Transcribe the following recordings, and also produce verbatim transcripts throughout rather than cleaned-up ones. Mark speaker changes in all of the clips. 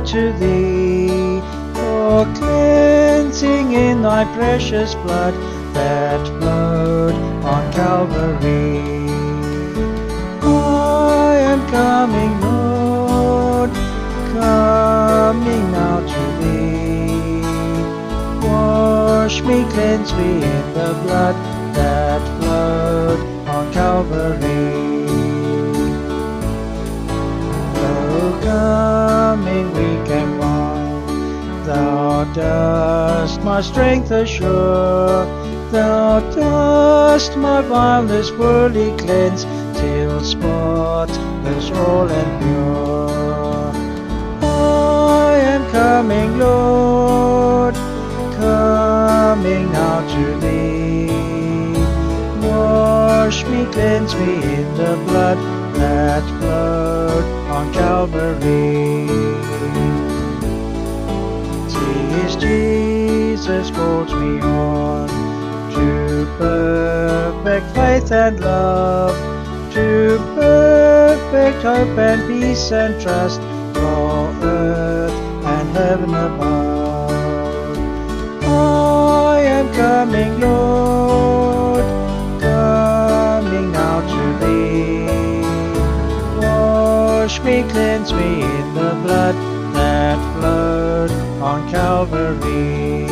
Speaker 1: out to thee for cleansing in thy precious blood that flowed on Calvary. I am coming, Lord, coming now to thee. Wash me, cleanse me in the blood that flowed on Calvary. Though coming weak and wan, thou dost my strength assure. Thou dost my vileness fully cleanse, till spotless all and pure. I am coming, Lord, coming now to thee. Wash me, cleanse me in the blood that flowed on Calvary. 'Tis Jesus calls me on to perfect faith and love, to perfect hope and peace and trust for earth and heaven above. I am coming, Lord, coming now to thee. Wash me, cleanse me in the blood that flowed on Calvary.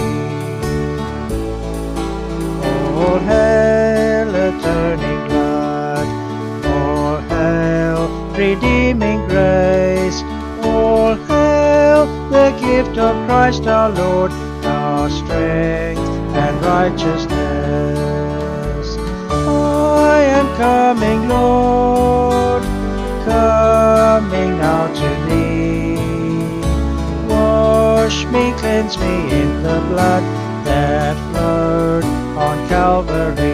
Speaker 1: All hail, atoning blood, all hail, redeeming grace, all hail the gift of Christ our Lord, our strength and righteousness. I am coming, Lord, coming now to thee. Wash me, cleanse me in the blood that flowed on Calvary.